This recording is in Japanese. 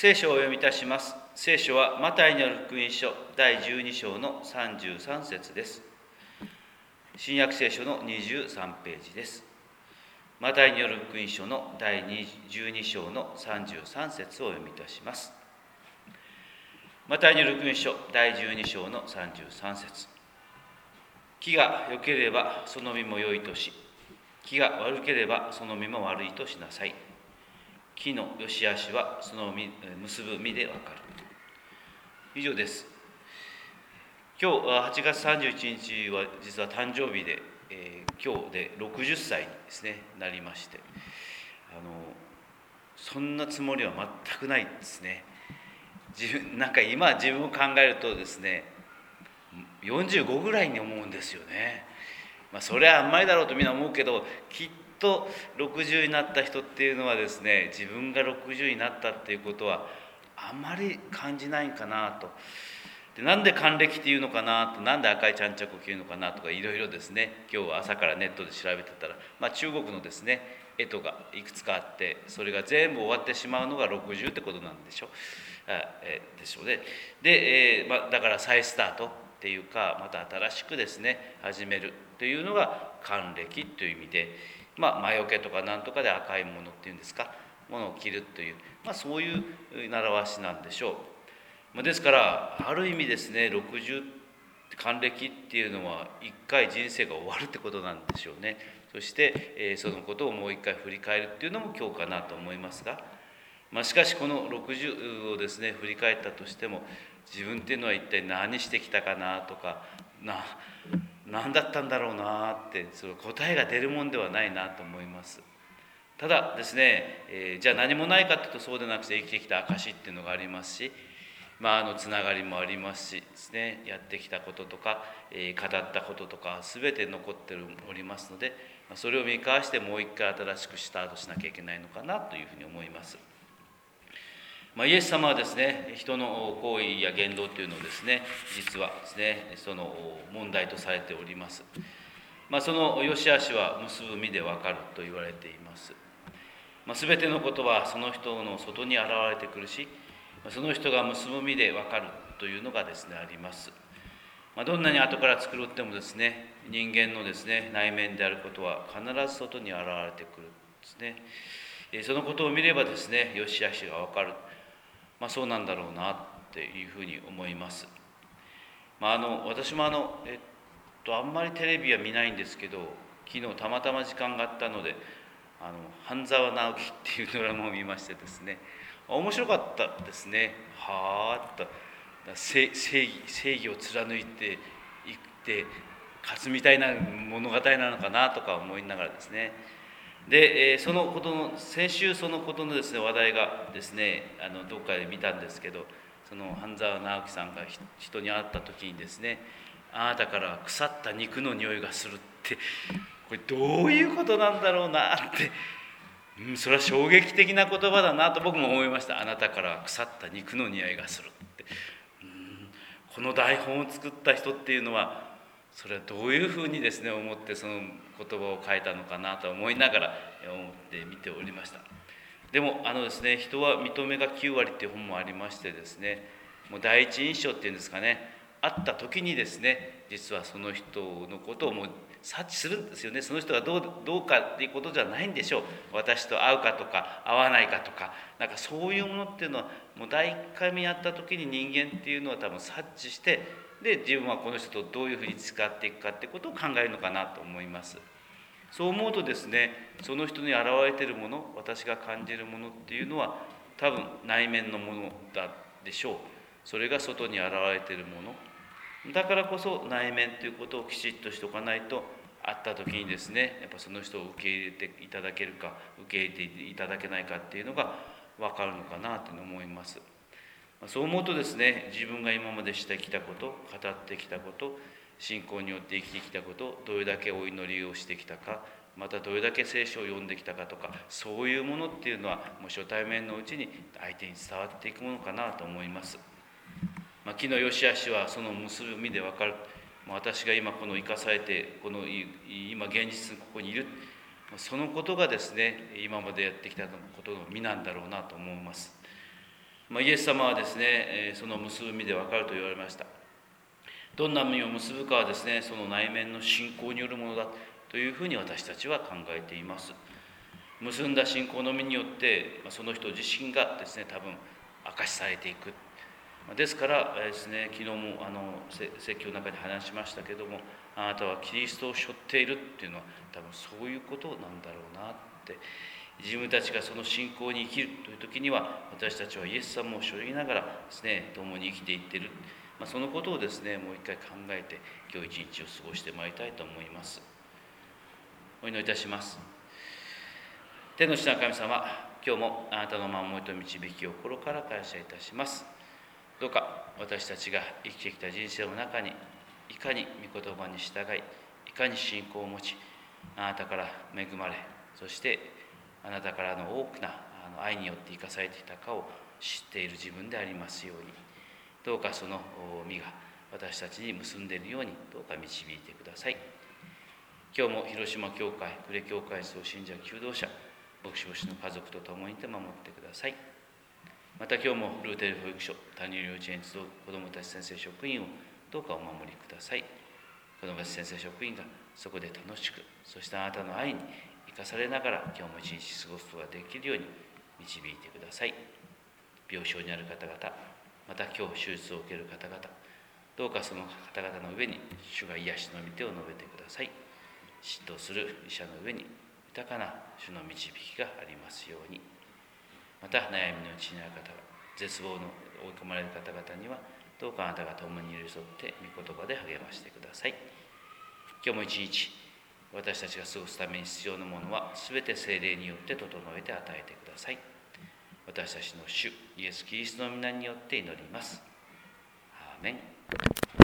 聖書をお読みいたします。聖書はマタイによる福音書第12章の33節です。新約聖書の23ページです。マタイによる福音書の第12章の33節をお読みいたします。マタイによる福音書第12章の33節。木が良ければその実も良いとし、木が悪ければその実も悪いとしなさい。木の良し悪しはその結ぶ実でわかる。以上です。今日8月31日は実は誕生日で、今日で60歳にですねなりまして、そんなつもりは全くないですね。今自分を考えるとですね、45ぐらいに思うんですよね。それはあんまりだろうとみんな思うけど、きっと60になった人っていうのはですね、自分が60になったっていうことはあまり感じないんかなと。で、なんで還暦っていうのかなと、なんで赤いちゃんちゃくを着るのかなとか、いろいろですね、今日は朝からネットで調べてたら、中国のですね干支がいくつかあって、それが全部終わってしまうのが60ってことなんでしょうね。で、だから再スタートっていうか、また新しくですね始めるというのが還暦という意味で、魔除けとかなんとかで赤いものっていうんですか、ものを着るという、そういう習わしなんでしょう。ですからある意味ですね、60還暦っていうのは一回人生が終わるってことなんでしょうね。そして、そのことをもう一回振り返るっていうのも今日かなと思いますが、しかしこの60をですね振り返ったとしても、自分っていうのは一体何してきたかなとか、何だったんだろうなって、その答えが出るもんではないなと思います。ただですね、じゃあ何もないかというとそうでなくて、生きてきた証っていうのがありますし、つながりもありますしですね、やってきたこととか、語ったこととか全て残っておりますので、それを見返してもう一回新しくスタートしなきゃいけないのかなというふうに思います。イエス様はですね、人の行為や言動というのをですね、実はですね、その問題とされております。その良し悪しは結ぶ実でわかると言われています。すべてのことはその人の外に現れてくるし、その人が結ぶ実でわかるというのがですね、あります。どんなに後から作ろうってもですね、人間のですね、内面であることは必ず外に現れてくるんですね。そのことを見ればですね、良し悪しがわかる。そうなんだろうなっていうふうに思います。私もあんまりテレビは見ないんですけど、昨日たまたま時間があったので、半沢直樹っていうドラマを見ましてですね、面白かったですね。はあっと、正義を貫いていって勝つみたいな物語なのかなとか思いながらですね。で、そのことの先週そのことのですね話題がですね、どっかで見たんですけど、その半沢直樹さんが人に会った時にですね、あなたから腐った肉の匂いがするって、これどういうことなんだろうなって、それは衝撃的な言葉だなと僕も思いました。あなたから腐った肉の匂いがするって、この台本を作った人っていうのは、それはどういうふうにですね思ってその言葉を書いたのかなと思いながら思って見ておりました。でもですね、人は見とめが9割っていう本もありましてですね、もう第一印象っていうんですかね、会った時にですね、実はその人のことをもう察知するんですよね。その人がどうかっていうことじゃないんでしょう。私と会うかとか会わないかとか、そういうものっていうのはもう第1回目やった時に人間っていうのは多分察知して、で自分はこの人とどういうふうに使っていくかってことを考えるのかなと思います。そう思うとですね、その人に現れているもの、私が感じるものっていうのは多分内面のものだでしょう。それが外に現れているものだからこそ、内面ということをきちっとしておかないと、会った時にですね、やっぱその人を受け入れていただけるか受け入れていただけないかっていうのが分かるのかなと思います。そう思うとですね、自分が今までしてきたこと、語ってきたこと、信仰によって生きてきたこと、どれだけお祈りをしてきたか、またどれだけ聖書を読んできたかとか、そういうものっていうのはもう初対面のうちに相手に伝わっていくものかなと思います。木の良し悪しはその結ぶ実で分かる。私が今この生かされて、この今現実ここにいる、そのことがですね、今までやってきたことの実なんだろうなと思います。 イエス様はですね、その結ぶ実で分かると言われました。どんな実を結ぶかはですね、その内面の信仰によるものだというふうに私たちは考えています。結んだ信仰の実によってその人自身がですね、多分明かしされていく。ですからですね、昨日も説教の中に話しましたけども、あなたはキリストを背負っているっていうのは多分そういうことなんだろうなって。自分たちがその信仰に生きるという時には、私たちはイエス様を背負いながらですね、共に生きていっている、そのことをですね、もう一回考えて今日一日を過ごしてまいりたいと思います。お祈りいたします。天の父なる神様、今日もあなたの守りと導きを心から感謝いたします。どうか私たちが生きてきた人生の中に、いかに御言葉に従い、いかに信仰を持ち、あなたから恵まれ、そしてあなたからの多くな愛によって生かされていたかを知っている自分でありますように、どうかその実が私たちに結んでいるように、どうか導いてください。今日も広島教会、呉教会総信者求道者、牧師の家族と共にいて守ってください。また今日もルーテル保育所、谷幼稚園児と子どもたち先生職員をどうかお守りください。子どもたち先生職員がそこで楽しく、そしてあなたの愛に生かされながら今日も一日過ごすことができるように導いてください。病床にある方々、また今日手術を受ける方々、どうかその方々の上に主が癒しの御手を述べてください。嫉妬する医者の上に豊かな主の導きがありますように。また悩みのうちにある方は、絶望の追い込まれる方々にはどうかあなたが共に寄り添って御言葉で励ましてください。今日も一日私たちが過ごすために必要なものはすべて聖霊によって整えて与えてください。私たちの主イエス・キリストの皆によって祈ります。アーメン。